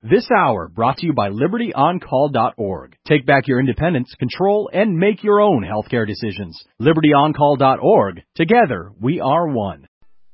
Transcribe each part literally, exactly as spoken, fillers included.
This hour brought to you by Liberty On Call dot org. Take back your independence, control, and make your own healthcare decisions. Liberty On Call dot org. Together, we are one.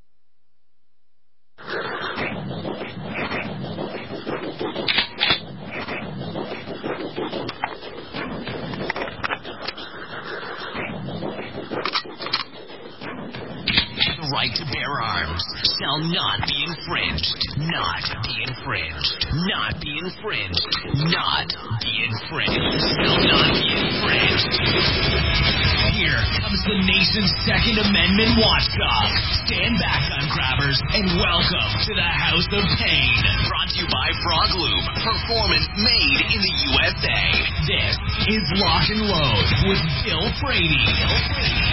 The right to bear arms shall not be infringed. Not be infringed. Not be infringed. Not be infringed. Shall not be infringed. Here comes the nation's Second Amendment watchdog. Stand back, gun grabbers, and welcome to the House of Pain. Brought to you by Frog Lube. Performance made in the U S A. This is Lock and Load with Bill Frady. Bill Frady.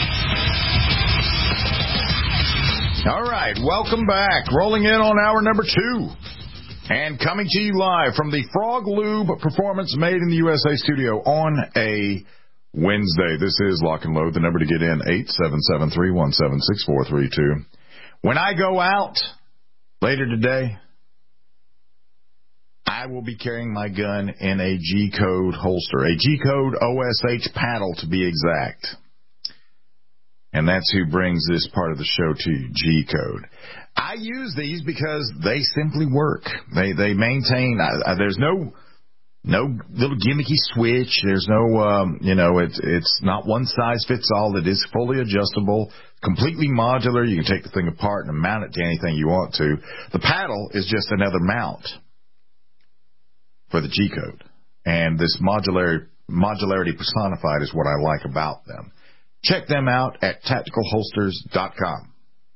All right, welcome back. Rolling in on hour number two. And coming to you live from the Frog Lube Performance Made in the U S A studio on a Wednesday. This is Lock and Load. The number to get in, eight seven seven, three one seven, six four three two. When I go out later today, I will be carrying my gun in a G-code holster, a G-code O S H paddle to be exact. And that's who brings this part of the show to you, G-code. I use these because they simply work. They they maintain. Uh, there's no no little gimmicky switch. There's no um, you know it's it's not one size fits all. It is fully adjustable, completely modular. You can take the thing apart and mount it to anything you want to. The paddle is just another mount for the G-code, and this modularity modularity personified is what I like about them. Check them out at tactical holsters dot com.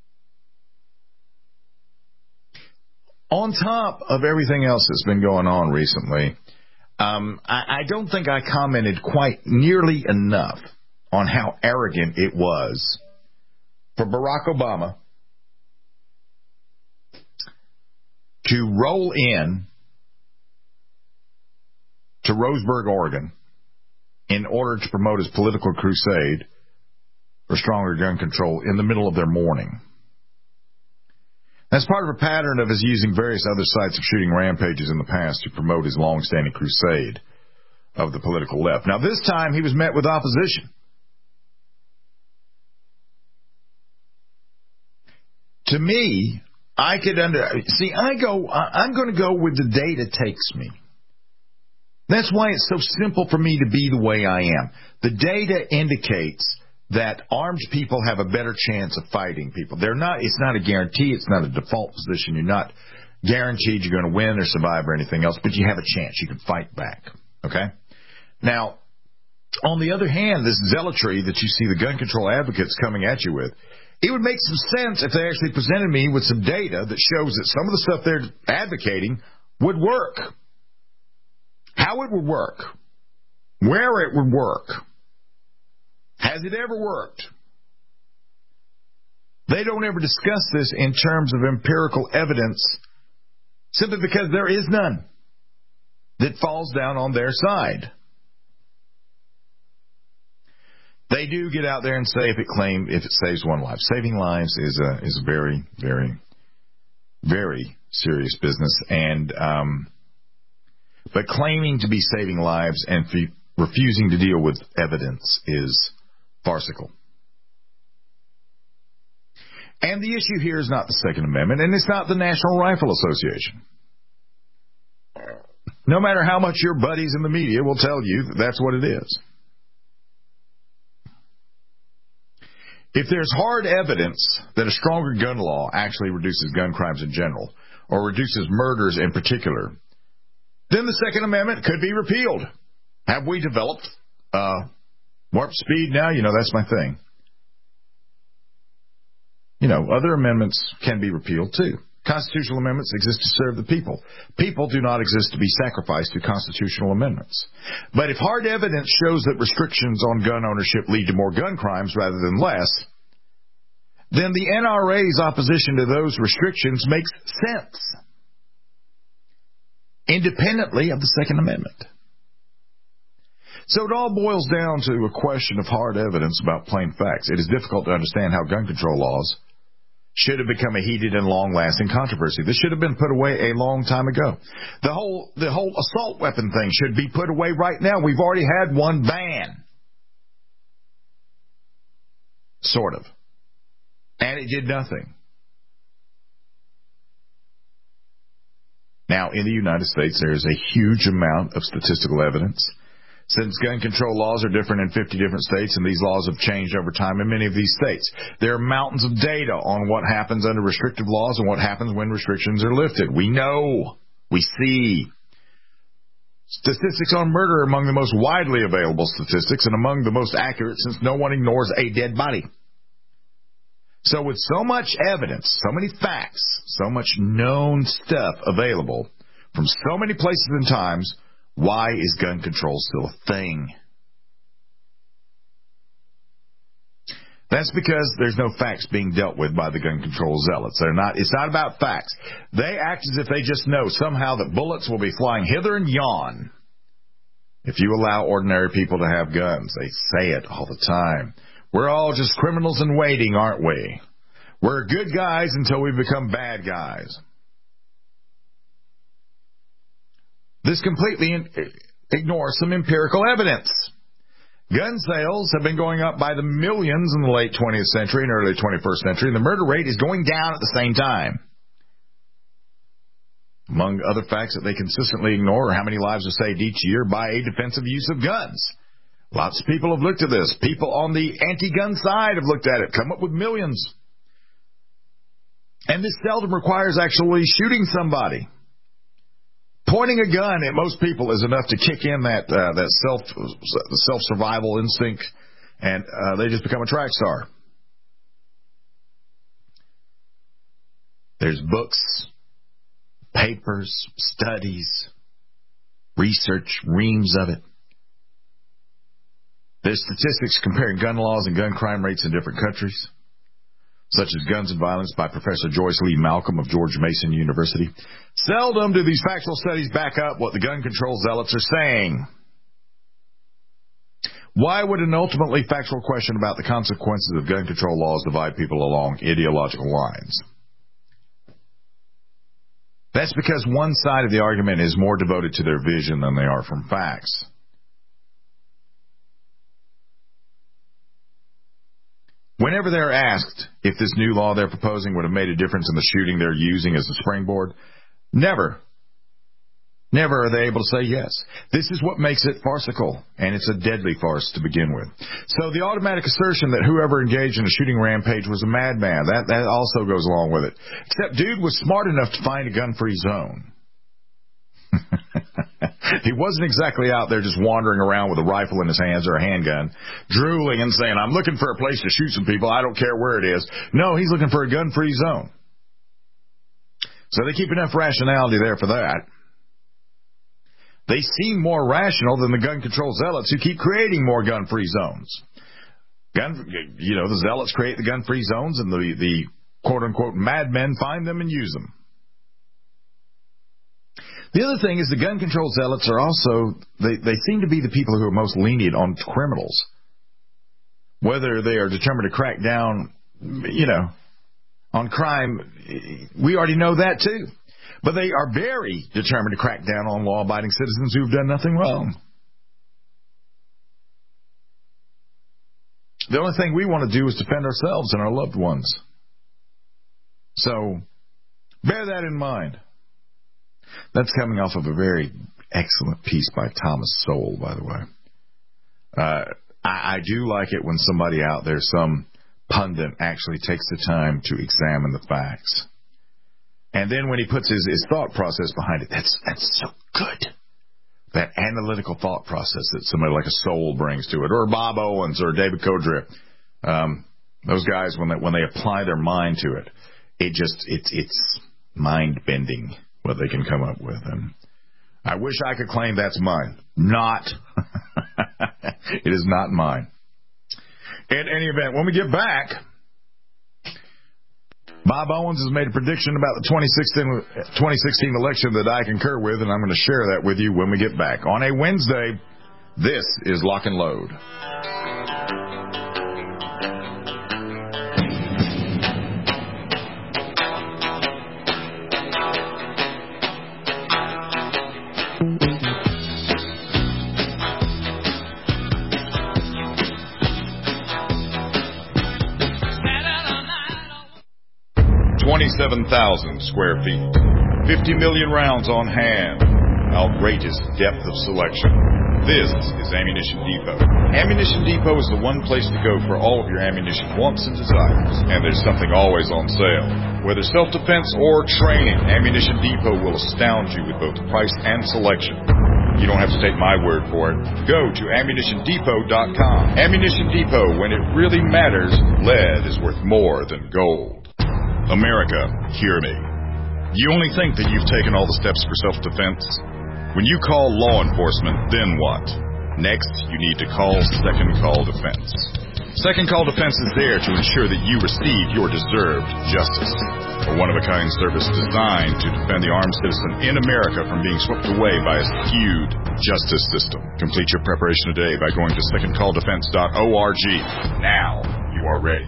On top of everything else that's been going on recently, um, I, I don't think I commented quite nearly enough on how arrogant it was for Barack Obama to roll in to Roseburg, Oregon, in order to promote his political crusade for stronger gun control in the middle of their morning. That's part of a pattern of his using various other sites of shooting rampages in the past to promote his long-standing crusade of the political left. Now, this time he was met with opposition. To me, I could under see. I go. I'm going to go where the data takes me. That's why it's so simple for me to be the way I am. The data indicates that armed people have a better chance of fighting people. They're not. It's not a guarantee. It's not a default position. You're not guaranteed you're going to win or survive or anything else, but you have a chance. You can fight back. Okay? Now, on the other hand, this zealotry that you see the gun control advocates coming at you with, it would make some sense if they actually presented me with some data that shows that some of the stuff they're advocating would work. How it would work. Where it would work. Has it ever worked? They don't ever discuss this in terms of empirical evidence simply because there is none that falls down on their side. They do get out there and say if it claim if it saves one life. Saving lives is a is a very, very, very serious business, and um, but claiming to be saving lives and f- refusing to deal with evidence is farcical. And the issue here is not the Second Amendment, and it's not the National Rifle Association. No matter how much your buddies in the media will tell you that that's what it is. If there's hard evidence that a stronger gun law actually reduces gun crimes in general, or reduces murders in particular, then the Second Amendment could be repealed. Have we developed uh, warp speed now? You know, that's my thing. You know, other amendments can be repealed too. Constitutional amendments exist to serve the people. People do not exist to be sacrificed to constitutional amendments. But if hard evidence shows that restrictions on gun ownership lead to more gun crimes rather than less, then the N R A's opposition to those restrictions makes sense, independently of the Second Amendment. So it all boils down to a question of hard evidence about plain facts. It is difficult to understand how gun control laws should have become a heated and long-lasting controversy. This should have been put away a long time ago. The whole the whole assault weapon thing should be put away right now. We've already had one ban. Sort of. And it did nothing. Now, in the United States, there is a huge amount of statistical evidence. Since gun control laws are different in fifty different states, and these laws have changed over time in many of these states, there are mountains of data on what happens under restrictive laws and what happens when restrictions are lifted. We know. We see. Statistics on murder are among the most widely available statistics and among the most accurate, since no one ignores a dead body. So with so much evidence, so many facts, so much known stuff available from so many places and times, why is gun control still a thing? That's because there's no facts being dealt with by the gun control zealots. They're not. It's not about facts. They act as if they just know somehow that bullets will be flying hither and yon if you allow ordinary people to have guns. They say it all the time. We're all just criminals in waiting, aren't we? We're good guys until we become bad guys. This completely ignores some empirical evidence. Gun sales have been going up by the millions in the late twentieth century and early twenty-first century, and the murder rate is going down at the same time. Among other facts that they consistently ignore are how many lives are saved each year by a defensive use of guns. Lots of people have looked at this. People on the anti-gun side have looked at it, come up with millions. And this seldom requires actually shooting somebody. Pointing a gun at most people is enough to kick in that uh, that self self survival instinct, and uh, they just become a track star. There's books, papers, studies, research, reams of it. There's statistics comparing gun laws and gun crime rates in different countries, such as Guns and Violence by Professor Joyce Lee Malcolm of George Mason University. Seldom do these factual studies back up what the gun control zealots are saying. Why would an ultimately factual question about the consequences of gun control laws divide people along ideological lines? That's because one side of the argument is more devoted to their vision than they are from facts. Whenever they're asked if this new law they're proposing would have made a difference in the shooting they're using as a springboard, never, never are they able to say yes. This is what makes it farcical, and it's a deadly farce to begin with. So the automatic assertion that whoever engaged in a shooting rampage was a madman, that, that also goes along with it. Except dude was smart enough to find a gun-free zone. He wasn't exactly out there just wandering around with a rifle in his hands or a handgun, drooling and saying, I'm looking for a place to shoot some people. I don't care where it is. No, he's looking for a gun-free zone. So they keep enough rationality there for that. They seem more rational than the gun control zealots who keep creating more gun-free zones. Gun, you know, the zealots create the gun-free zones, and the, the quote-unquote madmen find them and use them. The other thing is the gun control zealots are also, they, they seem to be the people who are most lenient on criminals. Whether they are determined to crack down, you know, on crime, we already know that too. But they are very determined to crack down on law-abiding citizens who have done nothing wrong. The only thing we want to do is defend ourselves and our loved ones. So, bear that in mind. That's coming off of a very excellent piece by Thomas Sowell, by the way. Uh, I, I do like it when somebody out there, some pundit, actually takes the time to examine the facts. And then when he puts his, his thought process behind it, that's that's so good. That analytical thought process that somebody like a Sowell brings to it, or Bob Owens or David Codrea. Um, those guys, when they, when they apply their mind to it, it just, it's, it's mind-bending what they can come up with. And I wish I could claim that's mine. Not. It is not mine. In any event, when we get back, Bob Owens has made a prediction about the twenty sixteen election that I concur with, and I'm going to share that with you when we get back. On a Wednesday, this is Lock and Load. twenty-seven thousand square feet. fifty million rounds on hand. Outrageous depth of selection. This is Ammunition Depot. Ammunition Depot is the one place to go for all of your ammunition wants and desires. And there's something always on sale. Whether self-defense or training, Ammunition Depot will astound you with both price and selection. You don't have to take my word for it. Go to ammunition depot dot com. Ammunition Depot, when it really matters, lead is worth more than gold. America, hear me. You only think that you've taken all the steps for self-defense? When you call law enforcement, then what? Next, you need to call Second Call Defense. Second Call Defense is there to ensure that you receive your deserved justice. A one-of-a-kind service designed to defend the armed citizen in America from being swept away by a skewed justice system. Complete your preparation today by going to second call defense dot org. Now you are ready.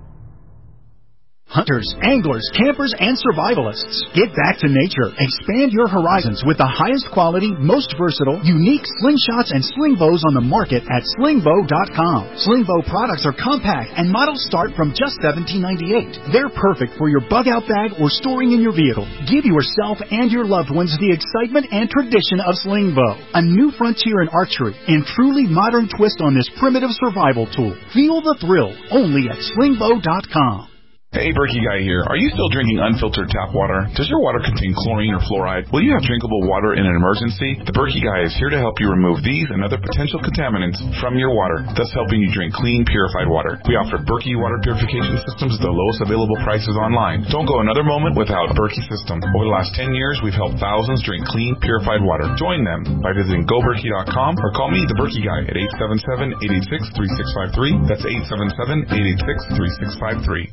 Hunters, anglers, campers, and survivalists. Get back to nature. Expand your horizons with the highest quality, most versatile, unique slingshots and sling bows on the market at sling bow dot com. Sling bow products are compact and models start from just seventeen ninety-eight. They're perfect for your bug-out bag or storing in your vehicle. Give yourself and your loved ones the excitement and tradition of sling bow. A new frontier in archery and truly modern twist on this primitive survival tool. Feel the thrill only at sling bow dot com. Hey, Berkey Guy here. Are you still drinking unfiltered tap water? Does your water contain chlorine or fluoride? Will you have drinkable water in an emergency? The Berkey Guy is here to help you remove these and other potential contaminants from your water, thus helping you drink clean, purified water. We offer Berkey water purification systems at the lowest available prices online. Don't go another moment without Berkey system. Over the last ten years, we've helped thousands drink clean, purified water. Join them by visiting go berkey dot com or call me, the Berkey Guy, at eight seven seven, eight eight six, three six five three. That's eight seven seven, eight eight six, three six five three.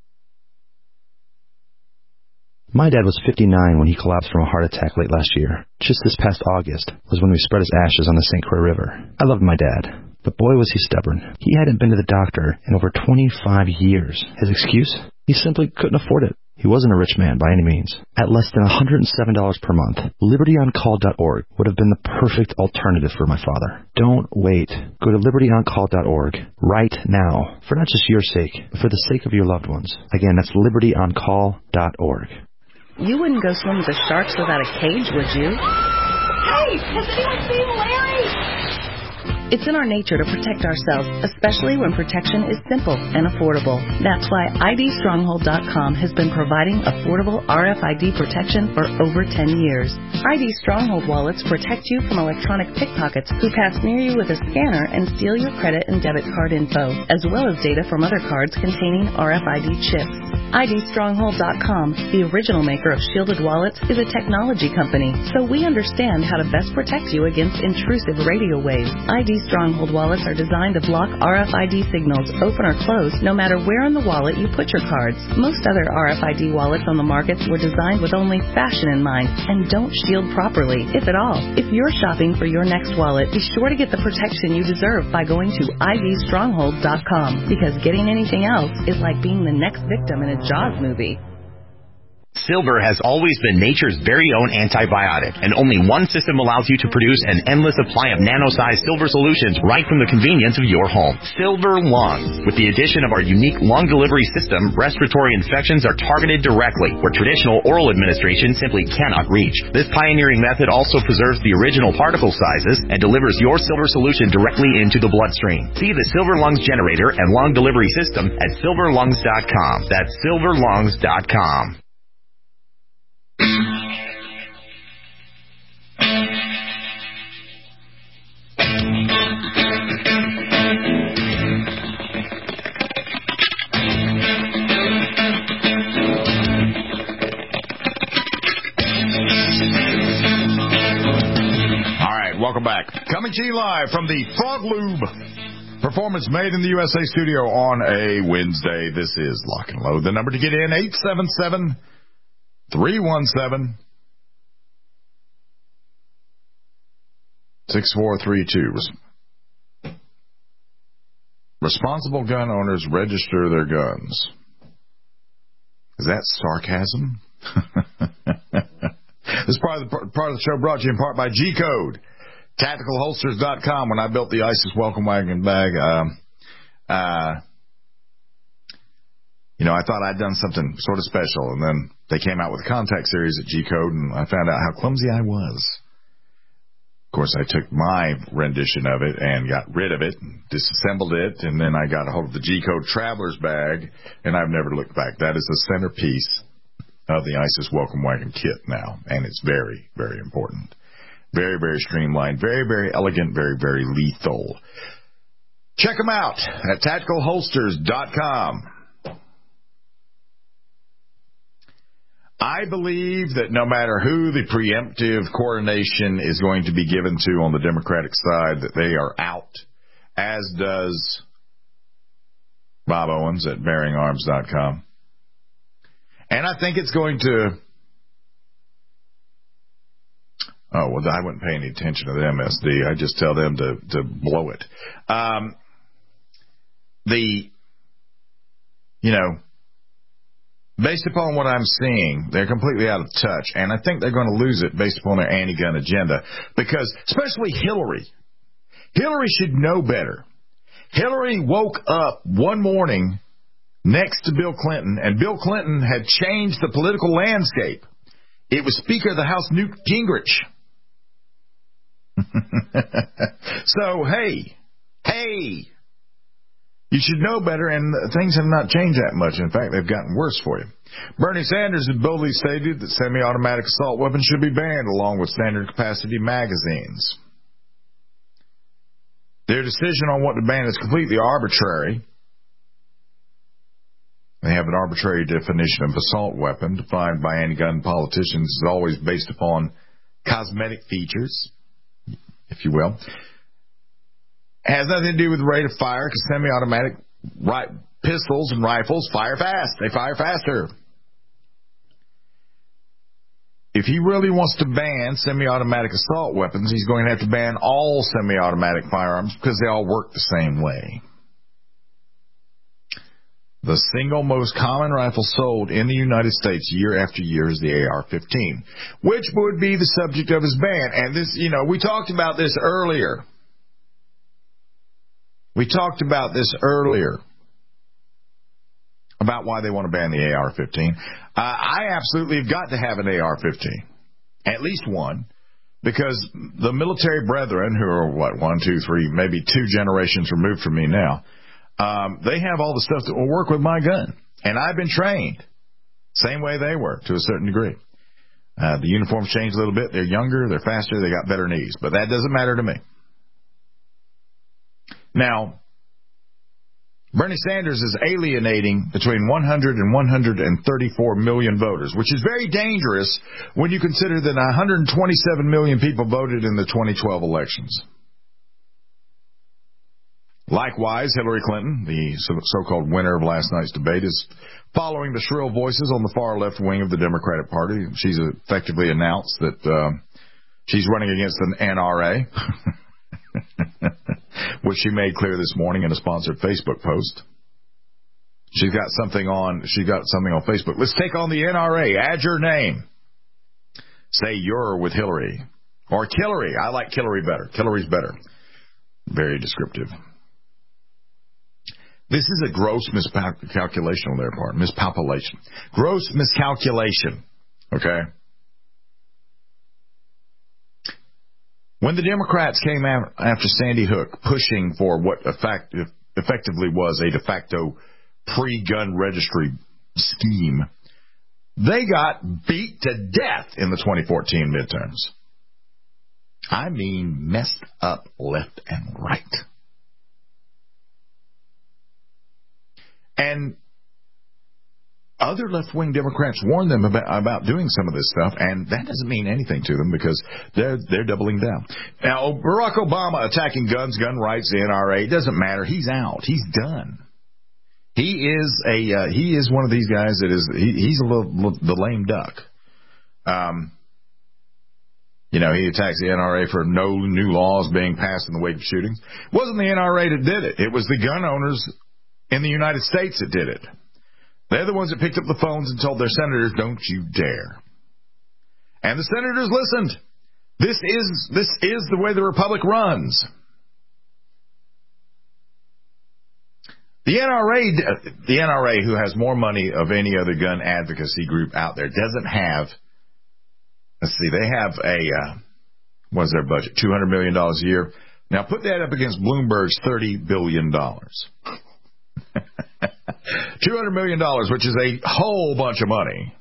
My dad was fifty-nine when he collapsed from a heart attack late last year. Just this past August was when we spread his ashes on the Saint Croix River. I loved my dad, but boy was he stubborn. He hadn't been to the doctor in over twenty-five years. His excuse? He simply couldn't afford it. He wasn't a rich man by any means. At less than one hundred seven dollars per month, liberty on call dot org would have been the perfect alternative for my father. Don't wait. Go to liberty on call dot org right now, for not just your sake, but for the sake of your loved ones. Again, that's liberty on call dot org. You wouldn't go swim with the sharks without a cage, would you? Hey, has anyone seen Larry? It's in our nature to protect ourselves, especially when protection is simple and affordable. That's why I D stronghold dot com has been providing affordable R F I D protection for over ten years. I D Stronghold wallets protect you from electronic pickpockets who pass near you with a scanner and steal your credit and debit card info, as well as data from other cards containing R F I D chips. I D stronghold dot com, the original maker of shielded wallets, is a technology company, so we understand how to best protect you against intrusive radio waves. I D Stronghold wallets are designed to block R F I D signals, open or close, no matter where in the wallet you put your cards. Most other R F I D wallets on the market were designed with only fashion in mind and don't shield properly, if at all. If you're shopping for your next wallet, be sure to get the protection you deserve by going to I D stronghold dot com, because getting anything else is like being the next victim in a Jaws movie. Silver has always been nature's very own antibiotic, and only one system allows you to produce an endless supply of nano-sized silver solutions right from the convenience of your home. Silver Lungs. With the addition of our unique lung delivery system, respiratory infections are targeted directly, where traditional oral administration simply cannot reach. This pioneering method also preserves the original particle sizes and delivers your silver solution directly into the bloodstream. See the Silver Lungs generator and lung delivery system at silver lungs dot com. That's silver lungs dot com. Welcome back. Coming to you live from the Frog Lube Performance Made in the U S A studio on a Wednesday. This is Lock and Load. The number to get in, eight seven seven, three one seven, six four three two. Responsible gun owners register their guns. Is that sarcasm? This part of the part of the show brought to you in part by G Code, tactical holsters dot com. When I built the ISIS welcome wagon bag, um, uh, you know, I thought I'd done something sort of special, and then they came out with a contact series at G Code, and I found out how clumsy I was. Of course, I took my rendition of it and got rid of it, disassembled it, and then I got a hold of the G Code Traveler's Bag, and I've never looked back. That is the centerpiece of the ISIS Welcome Wagon kit now, and it's very, very important. Very, very streamlined, very, very elegant, very, very lethal. Check them out at tactical holsters dot com. I believe that no matter who the preemptive coronation is going to be given to on the Democratic side, that they are out, as does Bob Owens at bearing arms dot com. And I think it's going to... Oh, well, I wouldn't pay any attention to the M S D. I just tell them to, to blow it. Um, the, you know... Based upon what I'm seeing, they're completely out of touch, and I think they're going to lose it based upon their anti-gun agenda, because especially Hillary. Hillary should know better. Hillary woke up one morning next to Bill Clinton, and Bill Clinton had changed the political landscape. It was Speaker of the House Newt Gingrich. So, hey, hey. You should know better, and things have not changed that much. In fact, they've gotten worse for you. Bernie Sanders has boldly stated that semi-automatic assault weapons should be banned, along with standard capacity magazines. Their decision on what to ban is completely arbitrary. They have an arbitrary definition of assault weapon, defined by anti-gun politicians, is always based upon cosmetic features, if you will. Has nothing to do with the rate of fire, because semi-automatic right, pistols and rifles fire fast. They fire faster. If he really wants to ban semi-automatic assault weapons, he's going to have to ban all semi-automatic firearms, because they all work the same way. The single most common rifle sold in the United States year after year is the A R fifteen, which would be the subject of his ban. And this, you know, we talked about this earlier. We talked about this earlier, about why they want to ban the A R fifteen. Uh, I absolutely have got to have an A R fifteen, at least one, because the military brethren, who are, what, one, two, three, maybe two generations removed from me now, um, they have all the stuff that will work with my gun. And I've been trained same way they were, to a certain degree. Uh, the uniforms changed a little bit. They're younger, they're faster, they got better knees. But that doesn't matter to me. Now, Bernie Sanders is alienating between one hundred and one hundred thirty-four million voters, which is very dangerous when you consider that one hundred twenty-seven million people voted in the twenty twelve elections. Likewise, Hillary Clinton, the so-called winner of last night's debate, is following the shrill voices on the far left wing of the Democratic Party. She's effectively announced that uh, she's running against an N R A. Which she made clear this morning in a sponsored Facebook post. She's got something on, she got something on Facebook. Let's take on the N R A. Add your name. Say you're with Hillary. Or Killary. I like Killary better. Killary's better. Very descriptive. This is a gross miscalculation on their part. Mispalpulation. Gross miscalculation. Okay? When the Democrats came after Sandy Hook, pushing for what effect, effectively was a de facto pre-gun registry scheme, they got beat to death in the twenty fourteen midterms. I mean, messed up left and right. And other left-wing Democrats warned them about, about doing some of this stuff, and that doesn't mean anything to them because they're they're doubling down. Now, Barack Obama attacking guns, gun rights, the N R A, it doesn't matter. He's out. He's done. He is a uh, he is one of these guys that is he, he's a little, little the lame duck. Um, you know, he attacks the N R A for no new laws being passed in the wake of shootings. It wasn't the N R A that did it. It was the gun owners in the United States that did it. They're the ones that picked up the phones and told their senators, don't you dare. And the senators listened. This is this is the way the Republic runs. The N R A, the N R A, who has more money of any other gun advocacy group out there, doesn't have. Let's see, they have a uh, what's their budget? Two hundred million dollars a year. Now put that up against Bloomberg's thirty billion dollars. Two hundred million dollars, which is a whole bunch of money,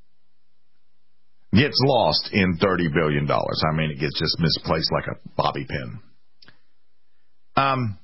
gets lost in thirty billion dollars. I mean, it gets just misplaced like a bobby pin. Um.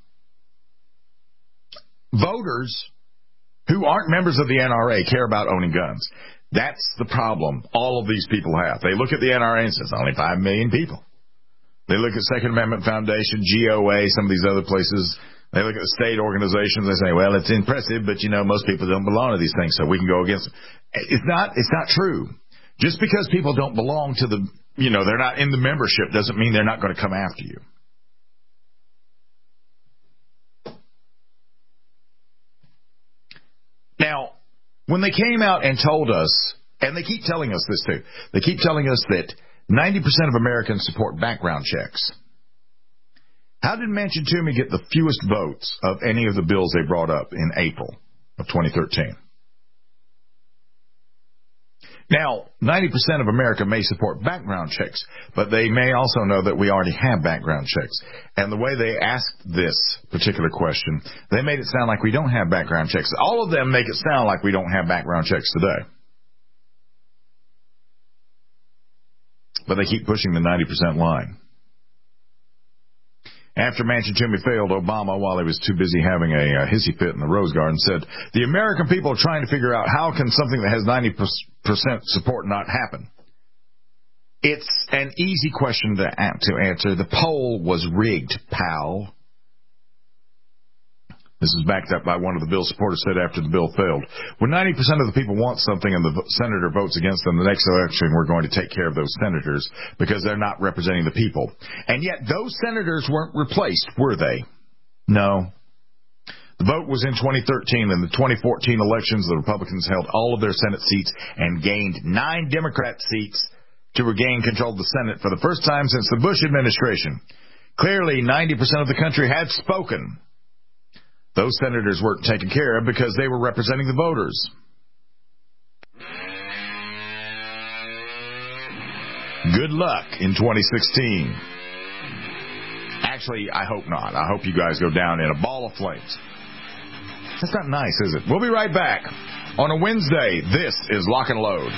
Voters who aren't members of the N R A care about owning guns. That's the problem all of these people have. They look at the N R A and says, only five million people. They look at Second Amendment Foundation, G O A, some of these other places. They look at the state organizations. They say, well, it's impressive, but, you know, most people don't belong to these things, so we can go against them. It's not, it's not true. Just because people don't belong to the, you know, they're not in the membership doesn't mean they're not going to come after you. Now, when they came out and told us, and they keep telling us this too, they keep telling us that ninety percent of Americans support background checks. How did Manchin Toomey get the fewest votes of any of the bills they brought up in April of twenty thirteen? Now, ninety percent of America may support background checks, but they may also know that we already have background checks. And the way they asked this particular question, they made it sound like we don't have background checks. All of them make it sound like we don't have background checks today. But they keep pushing the ninety percent line. After Manchin Toomey failed, Obama, while he was too busy having a, a hissy fit in the Rose Garden, said, the American people are trying to figure out how can something that has ninety percent support not happen. It's an easy question to, to answer. The poll was rigged, pal. This is backed up by one of the bill supporters said after the bill failed. When ninety percent of the people want something and the senator votes against them, the next election we're going to take care of those senators because they're not representing the people. And yet those senators weren't replaced, were they? No. The vote was in twenty thirteen. In the twenty fourteen elections, the Republicans held all of their Senate seats and gained nine Democrat seats to regain control of the Senate for the first time since the Bush administration. Clearly, ninety percent of the country had spoken. Those senators weren't taken care of because they were representing the voters. Good luck in twenty sixteen. Actually, I hope not. I hope you guys go down in a ball of flames. That's not nice, is it? We'll be right back. On a Wednesday, this is Lock and Load.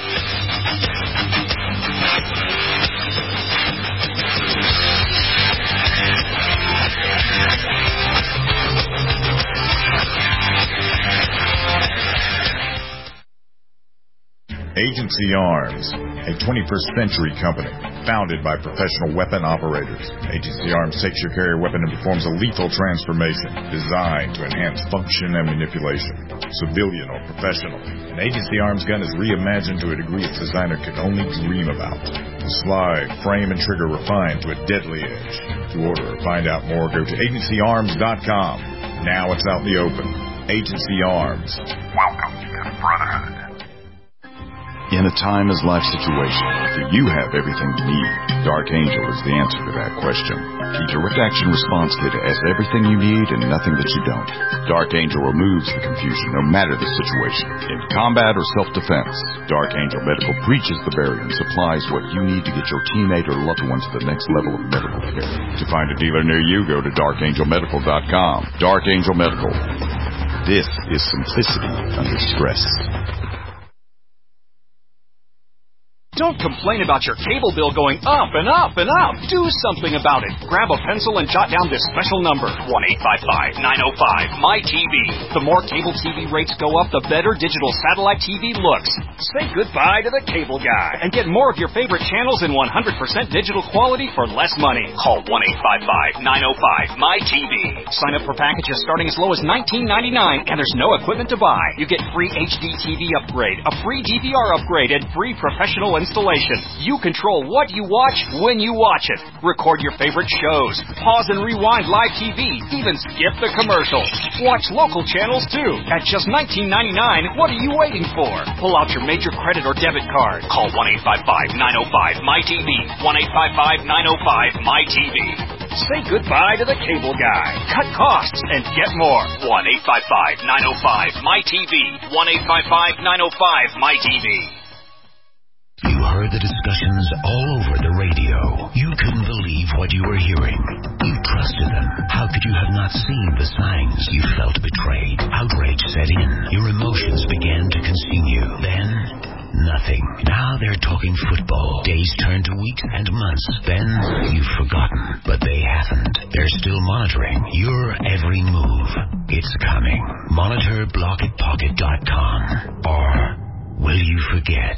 Agency Arms, a twenty-first century company founded by professional weapon operators. Agency Arms takes your carrier weapon and performs a lethal transformation designed to enhance function and manipulation, civilian or professional. An Agency Arms gun is reimagined to a degree its designer could only dream about. The slide, frame, and trigger refined to a deadly edge. To order or find out more, go to agency arms dot com. Now it's out in the open. Agency Arms. Welcome to the Brotherhood. In a timeless life situation, do you have everything you need? Dark Angel is the answer to that question. The direct action response kit has everything you need and nothing that you don't. Dark Angel removes the confusion no matter the situation. In combat or self-defense, Dark Angel Medical breaches the barrier and supplies what you need to get your teammate or loved one to the next level of medical care. To find a dealer near you, go to dark angel medical dot com. Dark Angel Medical. This is simplicity under stress. Don't complain about your cable bill going up and up and up. Do something about it. Grab a pencil and jot down this special number, one eight five five, nine oh five, M Y T V. The more cable T V rates go up, the better digital satellite T V looks. Say goodbye to the cable guy and get more of your favorite channels in one hundred percent digital quality for less money. Call one eight five five, nine oh five, M Y T V. Sign up for packages starting as low as nineteen ninety-nine, and there's no equipment to buy. You get free H D T V upgrade, a free D V R upgrade, and free professional installation. installation. You control what you watch when you watch it. Record your favorite shows. Pause and rewind live T V. Even skip the commercials. Watch local channels too. At just nineteen ninety-nine dollars, what are you waiting for? Pull out your major credit or debit card. Call one eight five five, nine oh five, M Y T V. one eight five five, nine oh five, M Y T V. Say goodbye to the cable guy. Cut costs and get more. one eight five five, nine oh five, M Y T V. one eight five five, nine oh five, M Y T V. You heard the discussions all over the radio. You couldn't believe what you were hearing. You trusted them. How could you have not seen the signs? You felt betrayed. Outrage set in. Your emotions began to consume you. Then, nothing. Now they're talking football. Days turn to weeks and months. Then, you've forgotten. But they haven't. They're still monitoring your every move. It's coming. Monitor block it pocket dot com. Or will you forget?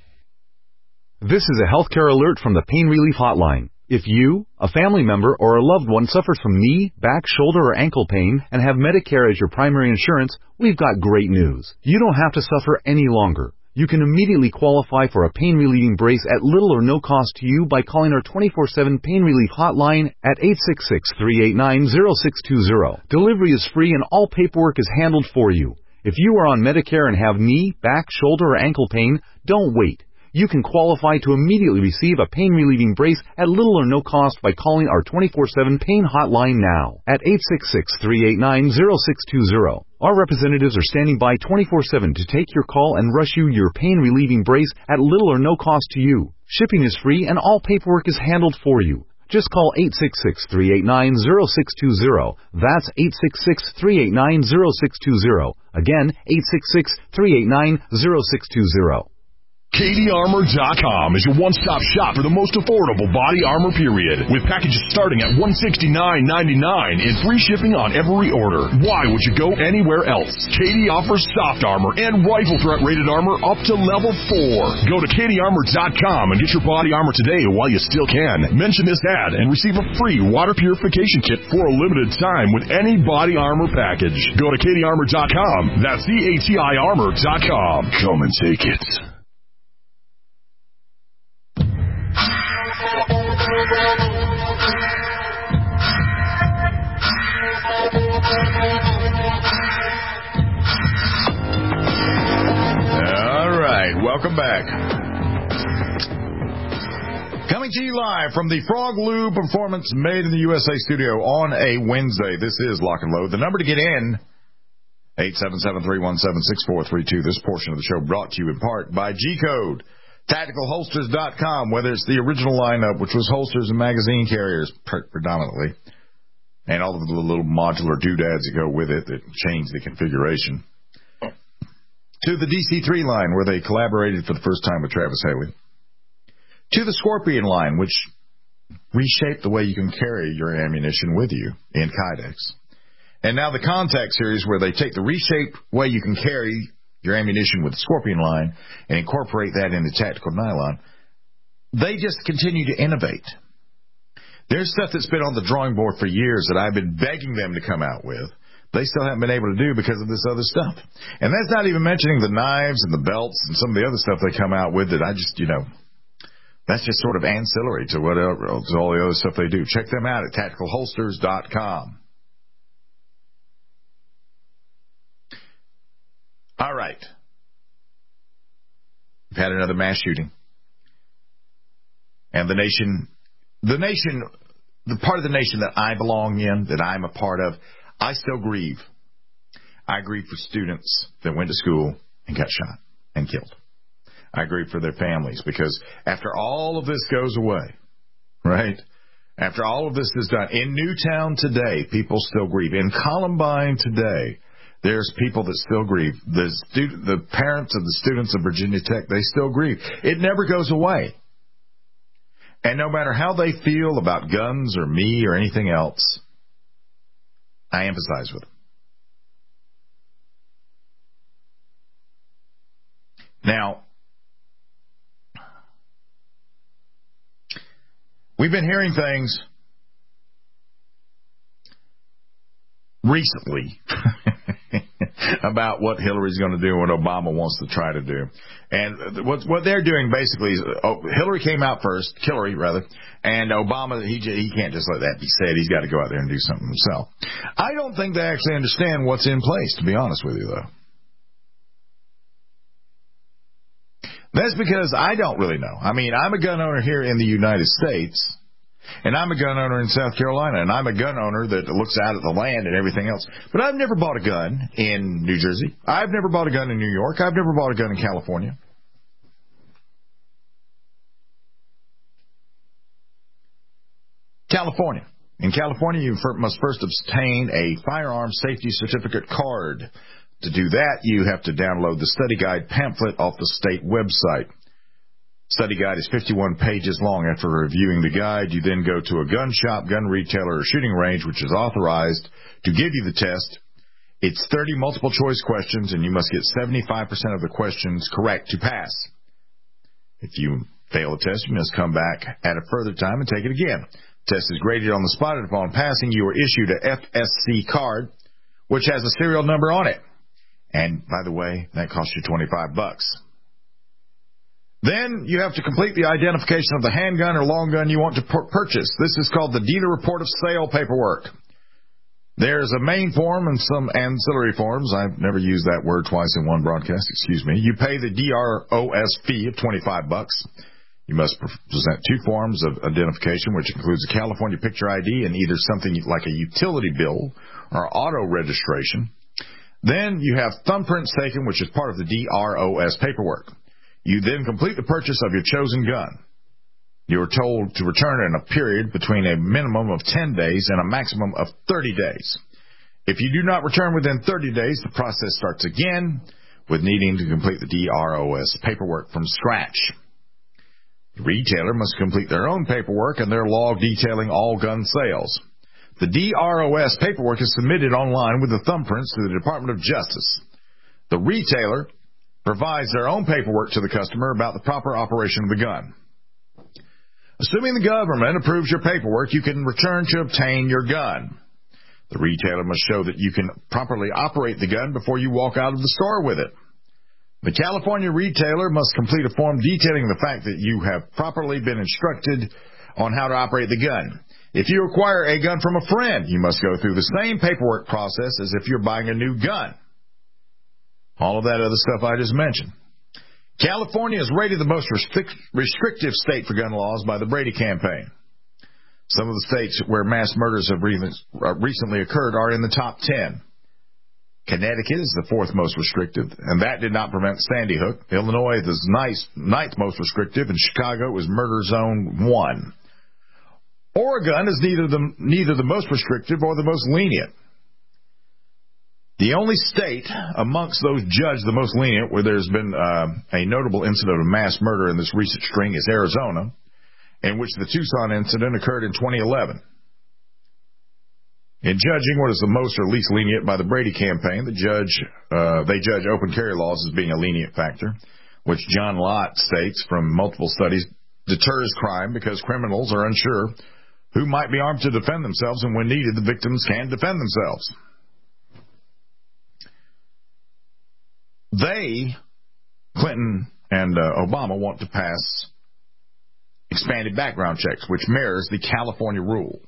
This is a healthcare alert from the Pain Relief Hotline. If you, a family member, or a loved one suffers from knee, back, shoulder, or ankle pain and have Medicare as your primary insurance, we've got great news. You don't have to suffer any longer. You can immediately qualify for a pain-relieving brace at little or no cost to you by calling our twenty-four seven Pain Relief Hotline at eight six six, three eight nine, zero six two zero. Delivery is free and all paperwork is handled for you. If you are on Medicare and have knee, back, shoulder, or ankle pain, don't wait. You can qualify to immediately receive a pain-relieving brace at little or no cost by calling our twenty-four seven Pain Hotline now at eight six six, three eight nine, zero six two zero. Our representatives are standing by twenty-four seven to take your call and rush you your pain-relieving brace at little or no cost to you. Shipping is free and all paperwork is handled for you. Just call eight six six, three eight nine, zero six two zero. That's eight six six, three eight nine, zero six two zero. Again, eight six six, three eight nine, zero six two zero. Katie Armor dot com is your one-stop shop for the most affordable body armor period, with packages starting at one hundred sixty-nine ninety-nine and free shipping on every order. Why would you go anywhere else? Katie offers soft armor and rifle threat rated armor up to level four. Go to Katie Armor dot com and get your body armor today while you still can. Mention this ad and receive a free water purification kit for a limited time with any body armor package. Go to Katie Armor dot com. That's C A T I Armor dot com. Come and take it. All right, welcome back. Coming to you live from the Frog Lube Performance Made in the U S A studio on a Wednesday. This is Lock and Load. The number to get in, eight seven seven, three one seven, six four three two. This portion of the show brought to you in part by G-Code. Tactical Holsters dot com, whether it's the original lineup, which was holsters and magazine carriers predominantly, and all of the little modular doodads that go with it that change the configuration, to the D C three line, where they collaborated for the first time with Travis Haley, to the Scorpion line, which reshaped the way you can carry your ammunition with you in Kydex, and now the Contact series, where they take the reshaped way you can carry your ammunition with the Scorpion line and incorporate that into tactical nylon. They just continue to innovate. There's stuff that's been on the drawing board for years that I've been begging them to come out with. They still haven't been able to do because of this other stuff. And that's not even mentioning the knives and the belts and some of the other stuff they come out with that I just, you know, that's just sort of ancillary to whatever, to all the other stuff they do. Check them out at Tactical Holsters dot com. All right. We've had another mass shooting. And the nation, the nation, the part of the nation that I belong in, that I'm a part of, I still grieve. I grieve for students that went to school and got shot and killed. I grieve for their families because after all of this goes away, right? After all of this is done, in Newtown today, people still grieve. In Columbine today, there's people that still grieve. The student, the parents of the students of Virginia Tech, they still grieve. It never goes away. And no matter how they feel about guns or me or anything else, I empathize with them. Now, we've been hearing things recently about what Hillary's going to do and what Obama wants to try to do. And what what they're doing basically is, oh, Hillary came out first, Hillary rather, and Obama, he he can't just let that be said. He's got to go out there and do something himself. I don't think they actually understand what's in place, to be honest with you, though. That's because I don't really know. I mean, I'm a gun owner here in the United States, and I'm a gun owner in South Carolina, and I'm a gun owner that looks out at the land and everything else. But I've never bought a gun in New Jersey. I've never bought a gun in New York. I've never bought a gun in California. California. In California, you must first obtain a firearm safety certificate card. To do that, you have to download the study guide pamphlet off the state website. Study guide is fifty-one pages long. After reviewing the guide, you then go to a gun shop, gun retailer, or shooting range, which is authorized to give you the test. It's thirty multiple-choice questions, and you must get seventy-five percent of the questions correct to pass. If you fail the test, you must come back at a further time and take it again. The test is graded on the spot, and upon passing, you are issued a F S C card, which has a serial number on it. And, by the way, that costs you twenty-five bucks. Then you have to complete the identification of the handgun or long gun you want to pur- purchase. This is called the dealer report of sale paperwork. There's a main form and some ancillary forms. I've never used that word twice in one broadcast. Excuse me. You pay the D R O S fee of twenty-five bucks. You must present two forms of identification, which includes a California picture I D and either something like a utility bill or auto registration. Then you have thumbprints taken, which is part of the D R O S paperwork. You then complete the purchase of your chosen gun. You are told to return in a period between a minimum of ten days and a maximum of thirty days. If you do not return within thirty days, the process starts again with needing to complete the D R O S paperwork from scratch. The retailer must complete their own paperwork and their log detailing all gun sales. The D R O S paperwork is submitted online with the thumbprints to the Department of Justice. The retailer provides their own paperwork to the customer about the proper operation of the gun. Assuming the government approves your paperwork, you can return to obtain your gun. The retailer must show that you can properly operate the gun before you walk out of the store with it. The California retailer must complete a form detailing the fact that you have properly been instructed on how to operate the gun. If you acquire a gun from a friend, you must go through the same paperwork process as if you're buying a new gun. All of that other stuff I just mentioned. California is rated the most restric- restrictive state for gun laws by the Brady campaign. Some of the states where mass murders have re- uh, recently occurred are in the top ten. Connecticut is the fourth most restrictive, and that did not prevent Sandy Hook. Illinois is ninth, ninth most restrictive, and Chicago is murder zone one. Oregon is neither the, neither the most restrictive or the most lenient. The only state amongst those judged the most lenient where there's been uh, a notable incident of mass murder in this recent string is Arizona, in which the Tucson incident occurred in twenty eleven. In judging what is the most or least lenient by the Brady campaign, the judge uh, they judge open carry laws as being a lenient factor, which John Lott states from multiple studies deters crime because criminals are unsure who might be armed to defend themselves, and when needed, the victims can defend themselves. They, Clinton and uh, Obama, want to pass expanded background checks, which mirrors the California rule.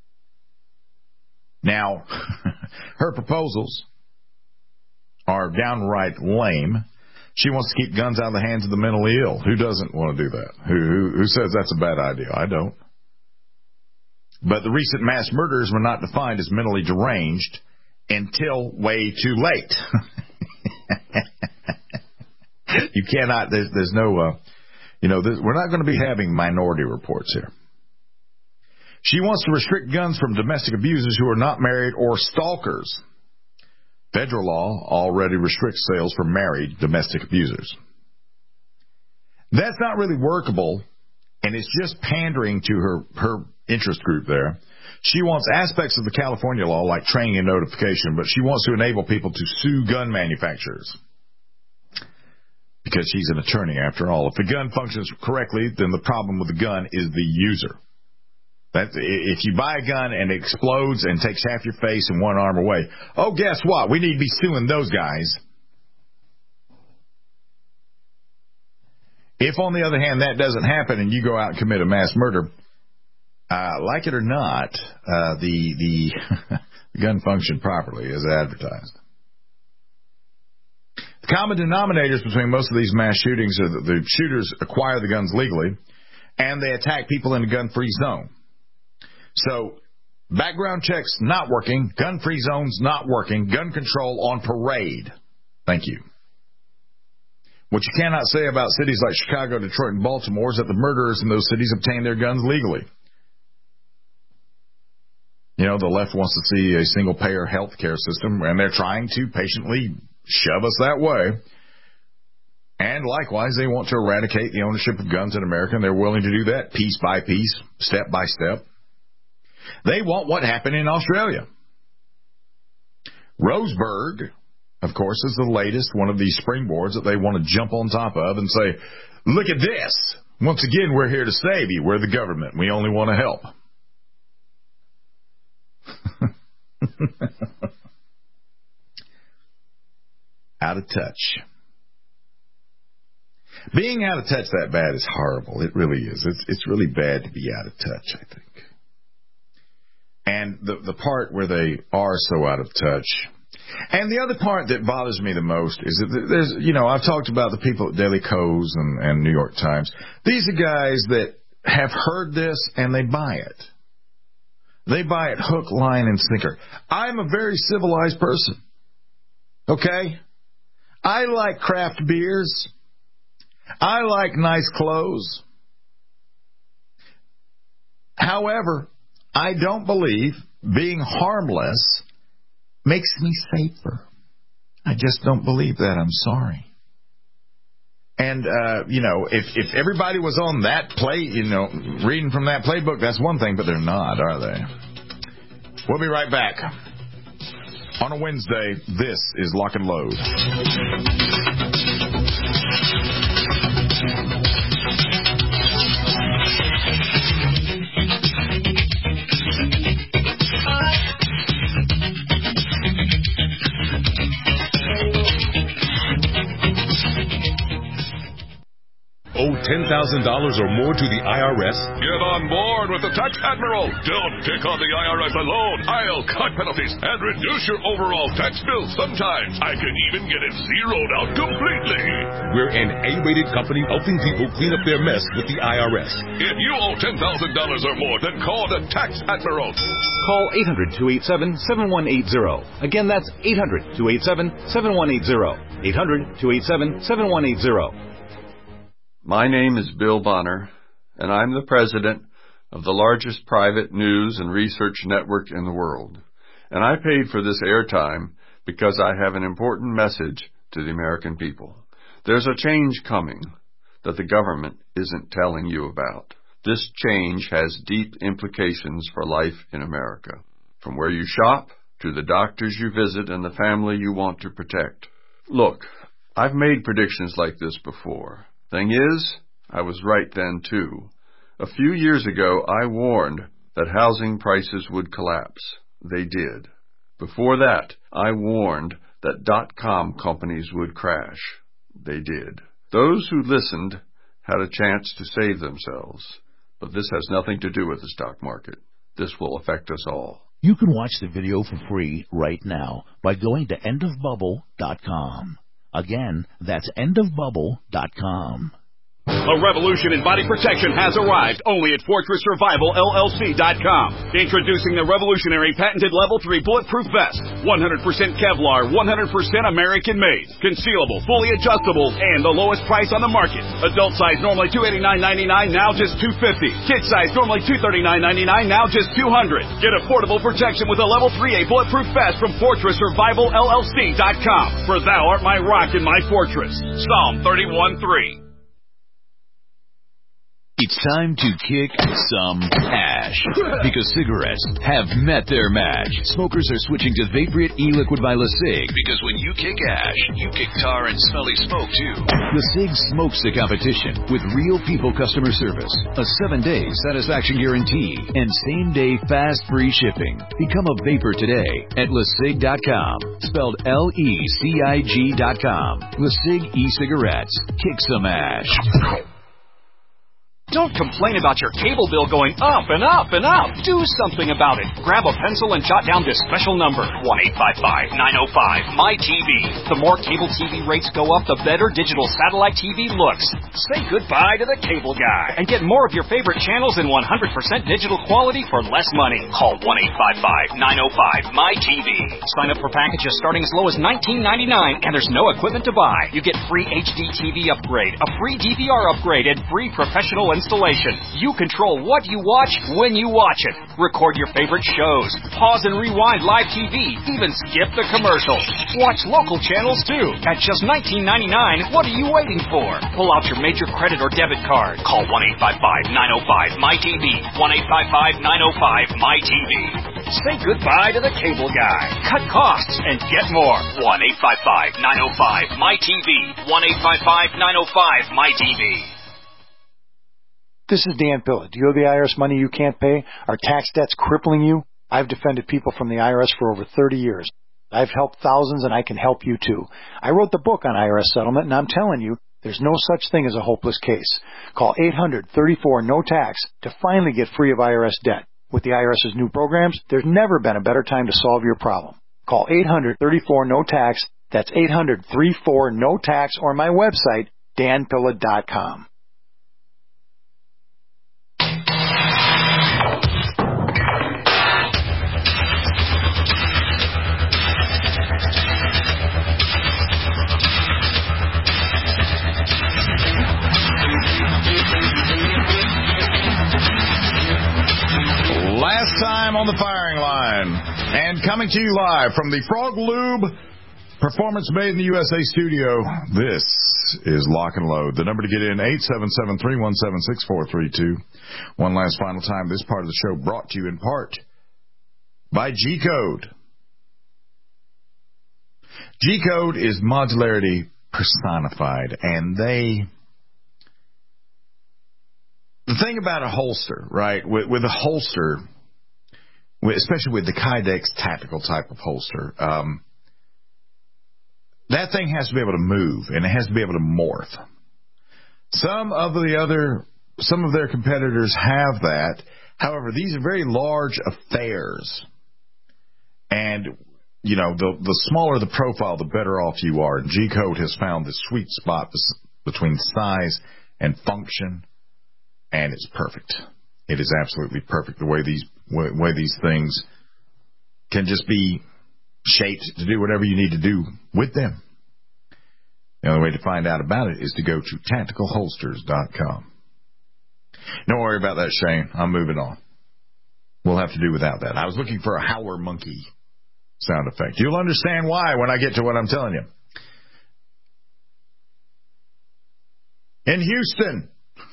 Now, her proposals are downright lame. She wants to keep guns out of the hands of the mentally ill. Who doesn't want to do that? Who, who, who says that's a bad idea? I don't. But the recent mass murders were not defined as mentally deranged until way too late. You cannot, there's, there's no, uh, you know, we're not going to be having minority reports here. She wants to restrict guns from domestic abusers who are not married or stalkers. Federal law already restricts sales for married domestic abusers. That's not really workable, and it's just pandering to her, her interest group there. She wants aspects of the California law, like training and notification, but she wants to enable people to sue gun manufacturers. Because she's an attorney, after all. If the gun functions correctly, then the problem with the gun is the user. That if you buy a gun and it explodes and takes half your face and one arm away, oh, guess what? We need to be suing those guys. If, on the other hand, that doesn't happen and you go out and commit a mass murder, uh, like it or not, uh, the the, the gun functioned properly as advertised. The common denominators between most of these mass shootings are that the shooters acquire the guns legally and they attack people in a gun-free zone. So, background checks not working, gun-free zones not working, gun control on parade. Thank you. What you cannot say about cities like Chicago, Detroit, and Baltimore is that the murderers in those cities obtain their guns legally. You know, the left wants to see a single-payer health care system, and they're trying to patiently shove us that way. And likewise, they want to eradicate the ownership of guns in America, and they're willing to do that piece by piece, step by step. They want what happened in Australia. Roseburg, of course, is the latest one of these springboards that they want to jump on top of and say, look at this. Once again, we're here to save you. We're the government. We only want to help. Out of touch. Being out of touch that bad is horrible. It really is. It's, it's really bad to be out of touch, I think. And the the part where they are so out of touch. And the other part that bothers me the most is that there's, you know, I've talked about the people at Daily Kos and, and New York Times. These are guys that have heard this and they buy it. They buy it hook, line, and sinker. I'm a very civilized person. Okay? I like craft beers. I like nice clothes. However, I don't believe being harmless makes me safer. I just don't believe that. I'm sorry. And, uh, you know, if, if everybody was on that play, you know, reading from that playbook, that's one thing, but they're not, are they? We'll be right back. On a Wednesday, this is Lock and Load. Owe ten thousand dollars or more to the I R S? Get on board with the Tax Admiral. Don't take on the I R S alone. I'll cut penalties and reduce your overall tax bill. Sometimes I can even get it zeroed out completely. We're an A-rated company helping people clean up their mess with the I R S. If you owe ten thousand dollars or more, then call the Tax Admiral. Call eight hundred, two eight seven, seven one eight zero. Again, that's eight hundred, two eight seven, seven one eight zero. eight hundred, two eight seven, seven one eight zero. My name is Bill Bonner, and I'm the president of the largest private news and research network in the world. And I paid for this airtime because I have an important message to the American people. There's a change coming that the government isn't telling you about. This change has deep implications for life in America, from where you shop to the doctors you visit and the family you want to protect. Look, I've made predictions like this before. Thing is, I was right then, too. A few years ago, I warned that housing prices would collapse. They did. Before that, I warned that dot-com companies would crash. They did. Those who listened had a chance to save themselves. But this has nothing to do with the stock market. This will affect us all. You can watch the video for free right now by going to end of bubble dot com. Again, that's end of bubble dot com. A revolution in body protection has arrived only at Fortress Survival L L C dot com. Introducing the revolutionary patented Level three Bulletproof Vest. one hundred percent Kevlar, one hundred percent American-made. Concealable, fully adjustable, and the lowest price on the market. Adult size normally two hundred eighty-nine ninety-nine, now just two hundred fifty dollars. Kid size normally two hundred thirty-nine ninety-nine, now just two hundred dollars. Get affordable protection with a Level three A Bulletproof Vest from Fortress Survival L L C dot com. For thou art my rock and my fortress. Psalm thirty-one three. It's time to kick some ash, because cigarettes have met their match. Smokers are switching to Vaporite e-liquid by LeSig, because when you kick ash, you kick tar and smelly smoke too. LeSig smokes the competition with real people customer service, a seven-day satisfaction guarantee, and same-day fast free shipping. Become a vapor today at LeSig dot com, spelled L E C I G dot com. LeSig e-cigarettes. Kick some ash. Don't complain about your cable bill going up and up and up. Do something about it. Grab a pencil and jot down this special number, one eight five five, nine oh five, M Y T V. The more cable T V rates go up, the better digital satellite T V looks. Say goodbye to the cable guy and get more of your favorite channels in one hundred percent digital quality for less money. Call one eight five five, nine oh five, M Y T V. Sign up for packages starting as low as nineteen ninety-nine, and there's no equipment to buy. You get free H D T V upgrade, a free D V R upgrade, and free professional installation. You control what you watch when you watch it. Record your favorite shows. Pause and rewind live T V. Even skip the commercials. Watch local channels too. At just nineteen ninety-nine, what are you waiting for? Pull out your major credit or debit card. Call one eight five five, nine oh five, M Y T V. one eight five five, nine oh five, M Y T V. Say goodbye to the cable guy. Cut costs and get more. one eight five five, nine oh five, M Y T V. one eight five five, nine oh five, M Y T V. This is Dan Pilla. Do you owe the I R S money you can't pay? Are tax debts crippling you? I've defended people from the I R S for over thirty years. I've helped thousands, and I can help you too. I wrote the book on I R S settlement, and I'm telling you, there's no such thing as a hopeless case. Call eight hundred, thirty-four, no tax to finally get free of I R S debt. With the IRS's new programs, there's never been a better time to solve your problem. Call eight hundred, thirty-four, no tax. That's eight hundred, thirty-four, no tax, or my website, dan pilla dot com. Last time on the firing line, and coming to you live from the Frog Lube Performance Made in the U S A studio, this is Lock and Load. The number to get in, eight seven seven, three one seven, six four three two. One last final time, this part of the show brought to you in part by G-Code. G-Code is modularity personified, and they... The thing about a holster, right, with, with a holster, with, especially with the Kydex tactical type of holster, um, that thing has to be able to move, and it has to be able to morph. Some of the other, some of their competitors have that. However, these are very large affairs, and, you know, the, the smaller the profile, the better off you are. And G-Code has found the sweet spot between size and function. And it's perfect. It is absolutely perfect the way these way, way these things can just be shaped to do whatever you need to do with them. The only way to find out about it is to go to tactical holsters dot com. Don't worry about that, Shane. I'm moving on. We'll have to do without that. I was looking for a howler monkey sound effect. You'll understand why when I get to what I'm telling you. In Houston,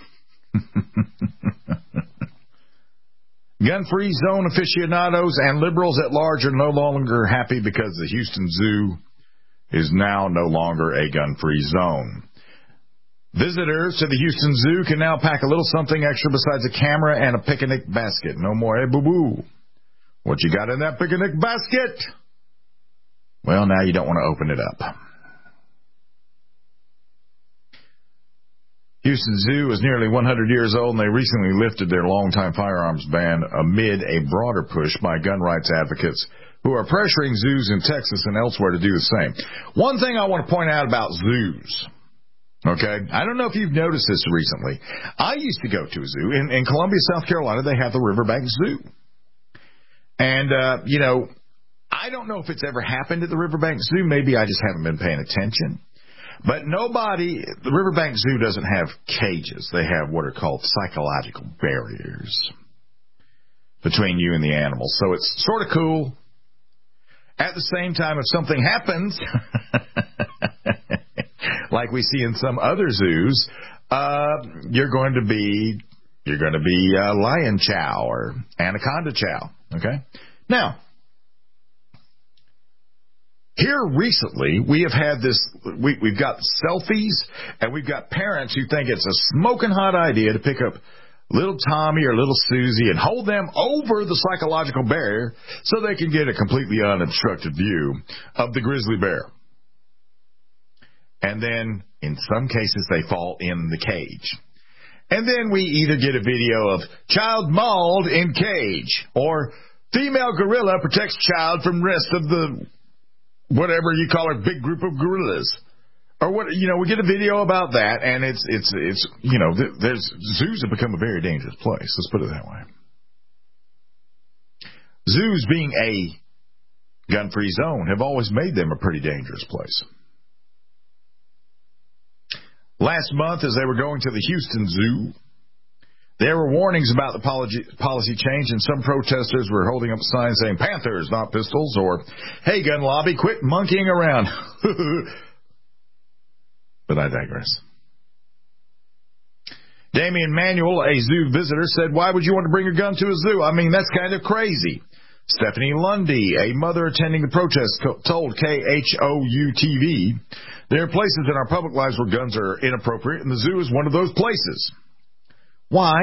gun-free zone aficionados and liberals at large are no longer happy because the Houston Zoo is now no longer a gun-free zone. Visitors to the Houston Zoo can now pack a little something extra besides a camera and a picnic basket. No more, hey, boo-boo. What you got in that picnic basket? Well, now you don't want to open it up. Houston Zoo is nearly one hundred years old, and they recently lifted their longtime firearms ban amid a broader push by gun rights advocates who are pressuring zoos in Texas and elsewhere to do the same. One thing I want to point out about zoos, okay, I don't know if you've noticed this recently. I used to go to a zoo. In, in Columbia, South Carolina, they have the Riverbank Zoo. And, uh, you know, I don't know if it's ever happened at the Riverbank Zoo. Maybe I just haven't been paying attention. But nobody, the Riverbank Zoo doesn't have cages. They have what are called psychological barriers between you and the animals. So it's sort of cool. At the same time, if something happens, like we see in some other zoos, uh, you're going to be you're going to be uh, lion chow or anaconda chow. Okay? Now, here recently, we have had this, we, we've got selfies, and we've got parents who think it's a smoking hot idea to pick up little Tommy or little Susie and hold them over the psychological barrier so they can get a completely unobstructed view of the grizzly bear. And then, in some cases, they fall in the cage. And then we either get a video of child mauled in cage, or female gorilla protects child from rest of the whatever you call a big group of gorillas. Or what, you know, we get a video about that, and it's, it's, it's, you know, there's, zoos have become a very dangerous place. Let's put it that way. Zoos being a gun-free zone have always made them a pretty dangerous place. Last month, as they were going to the Houston Zoo, there were warnings about the policy, policy change, and some protesters were holding up signs saying, "Panthers, not pistols," or, "Hey, gun lobby, quit monkeying around." But I digress. Damian Manuel, a zoo visitor, said, "Why would you want to bring a gun to a zoo? I mean, that's kind of crazy." Stephanie Lundy, a mother attending the protest, told K H O U T V, "There are places in our public lives where guns are inappropriate, and the zoo is one of those places." Why?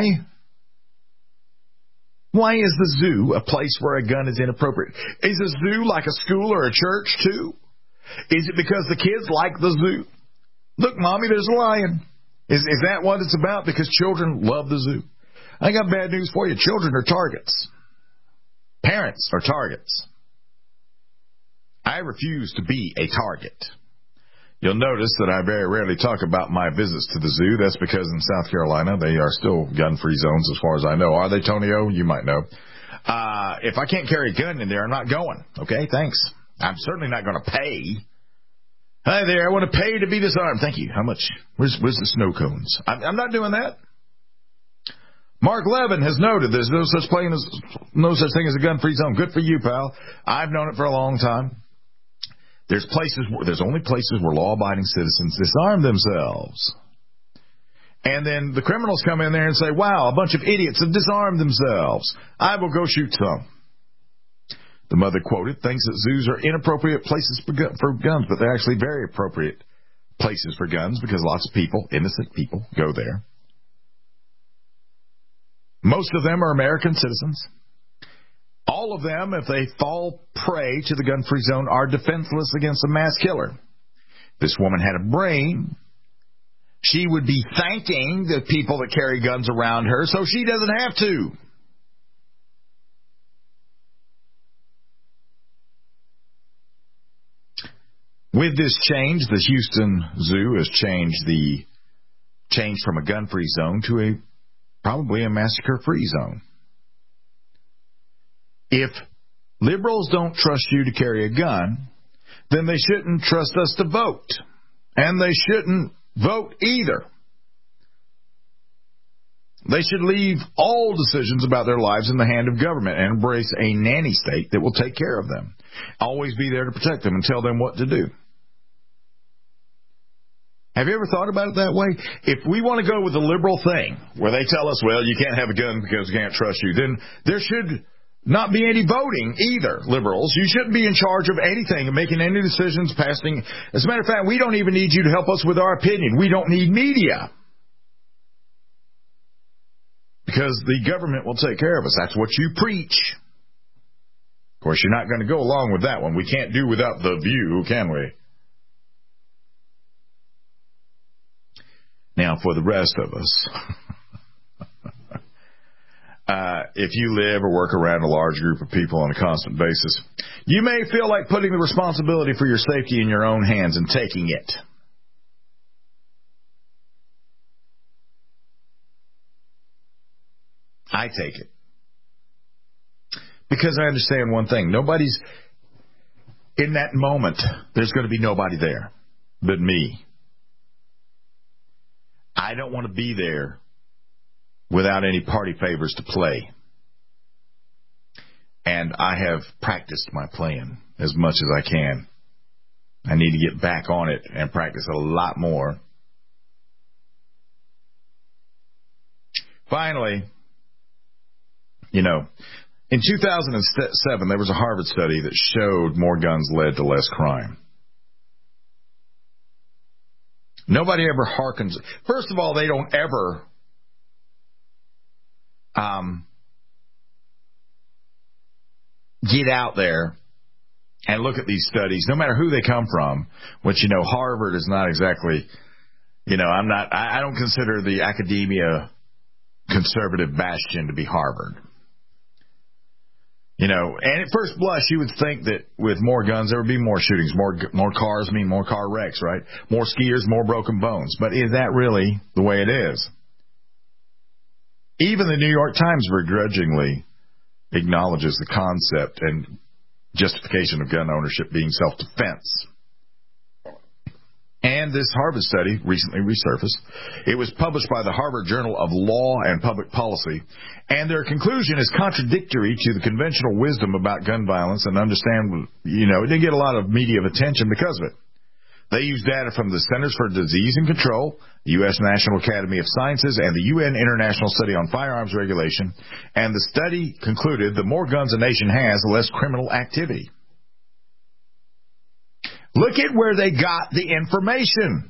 Why is the zoo a place where a gun is inappropriate? Is a zoo like a school or a church, too? Is it because the kids like the zoo? Look, Mommy, there's a lion. Is, is that what it's about? Because children love the zoo. I got bad news for you. Children are targets. Parents are targets. I refuse to be a target. You'll notice that I very rarely talk about my visits to the zoo. That's because in South Carolina, they are still gun-free zones as far as I know. Are they, Tonio? You might know. Uh, if I can't carry a gun in there, I'm not going. Okay, thanks. I'm certainly not going to pay. Hi there, I want to pay to be disarmed. Thank you. How much? Where's, where's the snow cones? I'm, I'm not doing that. Mark Levin has noted there's no such plane as no such thing as a gun-free zone. Good for you, pal. I've known it for a long time. There's places where, there's only places where law-abiding citizens disarm themselves. And then the criminals come in there and say, "Wow, a bunch of idiots have disarmed themselves. I will go shoot some." The mother quoted thinks that zoos are inappropriate places for, gu- for guns, but they're actually very appropriate places for guns because lots of people, innocent people, go there. Most of them are American citizens. All of them, if they fall prey to the gun-free zone, are defenseless against a mass killer. If this woman had a brain, she would be thanking the people that carry guns around her so she doesn't have to. With this change, the Houston Zoo has changed the change from a gun-free zone to a probably a massacre-free zone. If liberals don't trust you to carry a gun, then they shouldn't trust us to vote. And they shouldn't vote either. They should leave all decisions about their lives in the hand of government and embrace a nanny state that will take care of them. Always be there to protect them and tell them what to do. Have you ever thought about it that way? If we want to go with the liberal thing, where they tell us, well, you can't have a gun because we can't trust you, then there should not be any voting either, liberals. You shouldn't be in charge of anything and making any decisions, passing. As a matter of fact, we don't even need you to help us with our opinion. We don't need media. Because the government will take care of us. That's what you preach. Of course, you're not going to go along with that one. We can't do without The View, can we? Now, for the rest of us, uh, if you live or work around a large group of people on a constant basis, you may feel like putting the responsibility for your safety in your own hands and taking it. I take it. Because I understand one thing. Nobody's, in that moment, there's going to be nobody there but me. I don't want to be there without any party favors to play. And I have practiced my plan as much as I can. I need to get back on it and practice a lot more. Finally, you know, in two thousand seven, there was a Harvard study that showed more guns led to less crime. Nobody ever hearkens. First of all, they don't ever um, get out there and look at these studies, no matter who they come from, which, you know, Harvard is not exactly, you know, I'm not, I, I don't consider the academia conservative bastion to be Harvard. You know, and at first blush, you would think that with more guns, there would be more shootings, more more cars mean more car wrecks, right? More skiers, more broken bones. But is that really the way it is? Even the New York Times begrudgingly acknowledges the concept and justification of gun ownership being self-defense. And this Harvard study recently resurfaced. It was published by the Harvard Journal of Law and Public Policy, and their conclusion is contradictory to the conventional wisdom about gun violence, and understand, you know, it didn't get a lot of media attention because of it. They used data from the Centers for Disease and Control, the U S National Academy of Sciences, and the U N International Study on Firearms Regulation, and the study concluded the more guns a nation has, the less criminal activity. Look at where they got the information.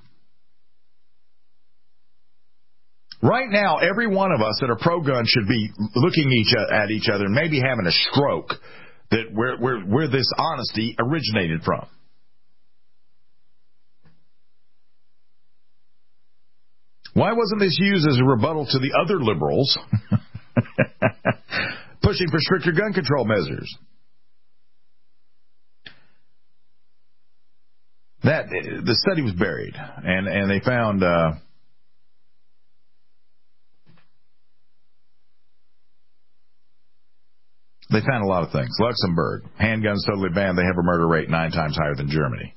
Right now, every one of us that are pro-gun should be looking each at each other and maybe having a stroke that where, where, where this honesty originated from. Why wasn't this used as a rebuttal to the other liberals pushing for stricter gun control measures? That the study was buried, and, and they found uh, they found a lot of things. Luxembourg, handguns totally banned. They have a murder rate nine times higher than Germany.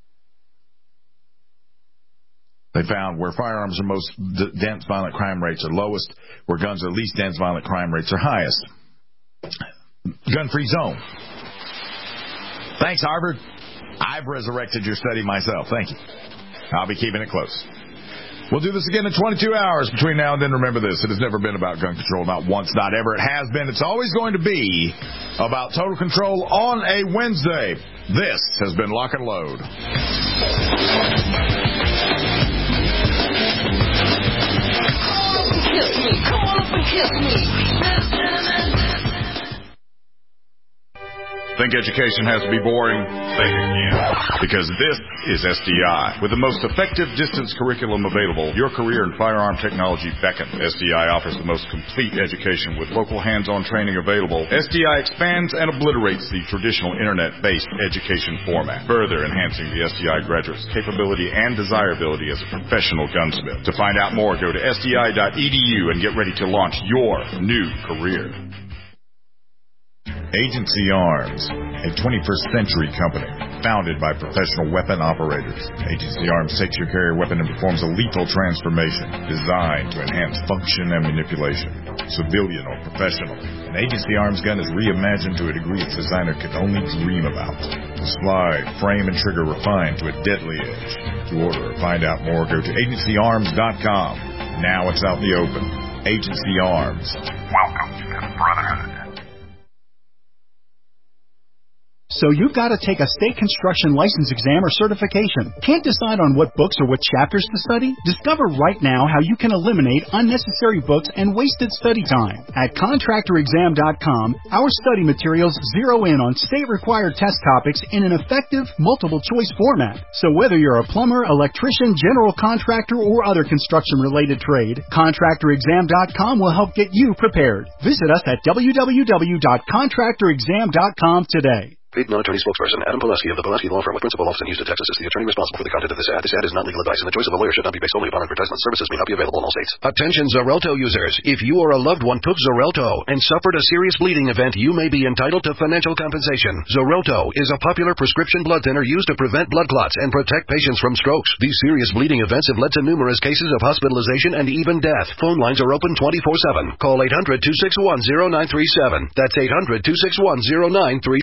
They found where firearms are most d- dense, violent crime rates are lowest. Where guns are least dense, violent crime rates are highest. Gun-free zone. Thanks, Harvard. I've resurrected your study myself. Thank you. I'll be keeping it close. We'll do this again in twenty-two hours between now and then. Remember this. It has never been about gun control. Not once, not ever. It has been. It's always going to be about total control on a Wednesday. This has been Lock and Load. Kiss me. Come on up and kiss me. Think education has to be boring? Think again. Because this is S D I. With the most effective distance curriculum available, your career in firearm technology beckons. S D I offers the most complete education with local hands-on training available. S D I expands and obliterates the traditional internet-based education format, further enhancing the S D I graduate's capability and desirability as a professional gunsmith. To find out more, go to S D I dot E D U and get ready to launch your new career. Agency Arms, a twenty-first century company founded by professional weapon operators. Agency Arms takes your carrier weapon and performs a lethal transformation designed to enhance function and manipulation, civilian or professional. An Agency Arms gun is reimagined to a degree its designer could only dream about. The slide, frame, and trigger refined to a deadly edge. To order or find out more, go to agency arms dot com. Now it's out in the open. Agency Arms. Welcome to the Brotherhood. So you've got to take a state construction license exam or certification. Can't decide on what books or what chapters to study? Discover right now how you can eliminate unnecessary books and wasted study time. At contractor exam dot com, our study materials zero in on state-required test topics in an effective, multiple-choice format. So whether you're a plumber, electrician, general contractor, or other construction-related trade, contractor exam dot com will help get you prepared. Visit us at w w w dot contractor exam dot com today. Paid non-attorney spokesperson Adam Pulaski of the Pulaski Law Firm with principal office in Houston, Texas is the attorney responsible for the content of this ad. This ad is not legal advice, and the choice of a lawyer should not be based solely upon advertisement. Services may not be available in all states. Attention Xarelto users. If you or a loved one took Xarelto and suffered a serious bleeding event, you may be entitled to financial compensation. Xarelto is a popular prescription blood thinner used to prevent blood clots and protect patients from strokes. These serious bleeding events have led to numerous cases of hospitalization and even death. Phone lines are open twenty-four seven. Call eight hundred two six one zero nine three seven. That's eight hundred two six one zero nine three